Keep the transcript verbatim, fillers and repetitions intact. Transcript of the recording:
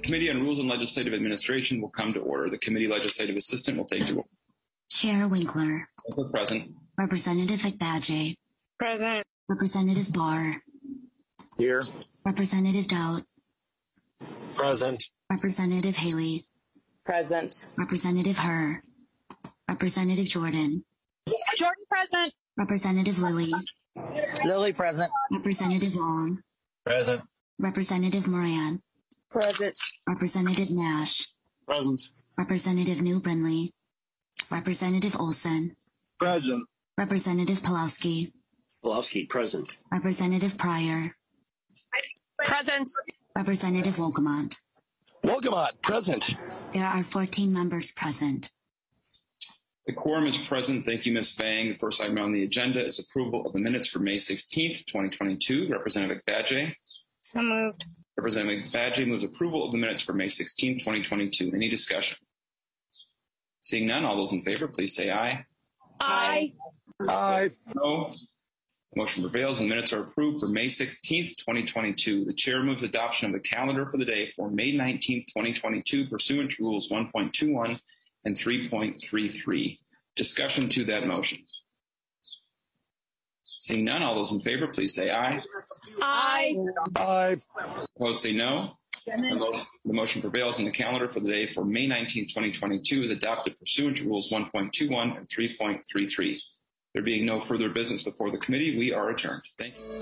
Committee on Rules and Legislative Administration will come to order. The committee legislative assistant will take to order. Chair Winkler. Winkler present. Representative McBadge. Present. Representative Barr. Here. Representative Dowd. Present. Representative Haley. Present. Representative Herr. Representative Jordan. Jordan present. Representative Lilly. Lilly present. Representative Long. Present. Representative Moran. Present. Representative Nash. Present. Representative New Brindley. Representative Olson. Present. Representative Pulowski. Pulowski present. Representative Pryor. Present. Representative Wolgamott. Wolgamott present. There are fourteen members present. The quorum is present. Thank you, Miz Fang. The first item on the agenda is approval of the minutes for May sixteenth, twenty twenty-two. Representative McBadge. So moved. Representative McBadge moves approval of the minutes for May sixteenth, twenty twenty-two. Any discussion? Seeing none, all those in favor, please say aye. Aye. Aye. No. Motion prevails and the minutes are approved for May sixteenth, twenty twenty-two. The chair moves adoption of the calendar for the day for May nineteenth, twenty twenty-two pursuant to rules one point two one and three point three three. Discussion to that motion. Seeing none, all those in favor, please say aye. Aye. Aye. Opposed, say no. The motion, the motion prevails and the calendar for the day for May nineteenth, twenty twenty-two is adopted pursuant to rules one point two one and three point three three. There being no further business before the committee, we are adjourned. Thank you.